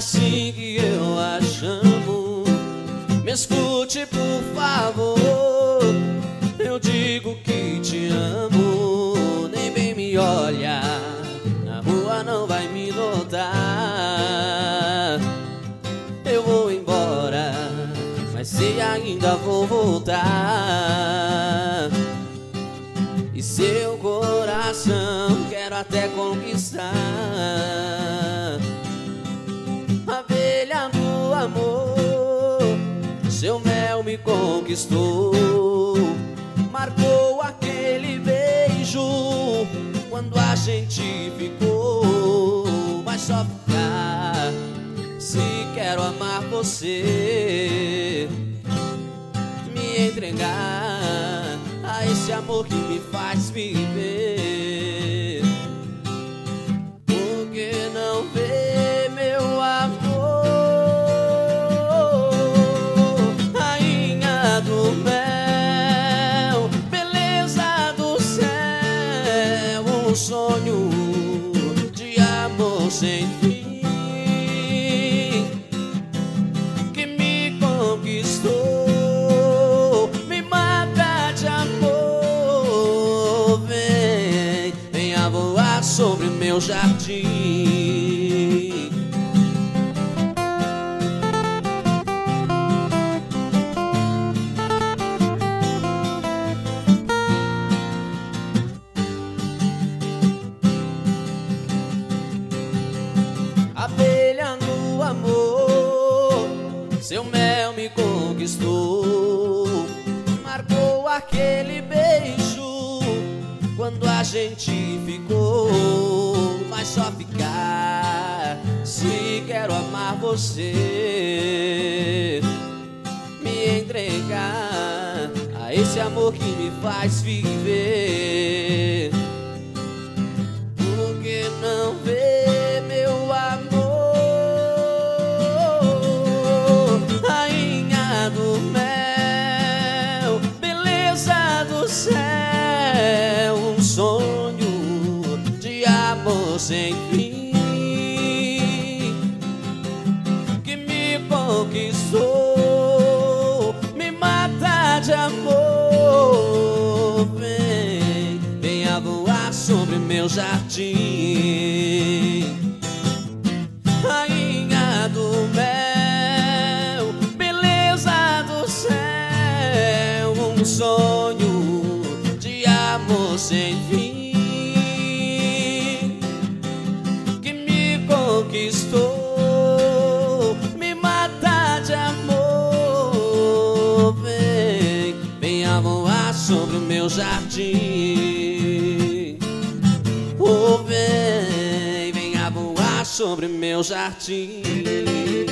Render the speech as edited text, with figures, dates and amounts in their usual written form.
assim que eu a chamo. Me escute, por favor. Eu digo que te amo. Nem bem me olha, na rua não vai me notar. Eu vou embora, mas sei ainda vou voltar. E seu coração quero até conquistar. Abelha do amor, seu mel me conquistou. Marcou aquele beijo quando a gente ficou. Vai só ficar se quero amar você, me entregar a esse amor que me faz viver. Por que não vê meu amor, rainha do mel, beleza do céu, um sonho de amor sem fim que me conquistou, me mata de amor. Vem, venha voar sobre meu jardim. Abelha no amor, seu mel me conquistou. Marcou aquele beijo quando a gente ficou. Mas só ficar se quero amar você, me entregar a esse amor que me faz viver. Por que não vê meu amor, rainha do mel, beleza do céu, um sonho de amor sem fim que me conquistou, me mata de amor. Vem, venha voar sobre meu jardim. Rainha do mel, beleza do céu, um sonho de amor sem fim que me conquistou, me mata de amor. Vem, venha voar sobre o meu jardim. Oh, vem, venha voar sobre meu jardim.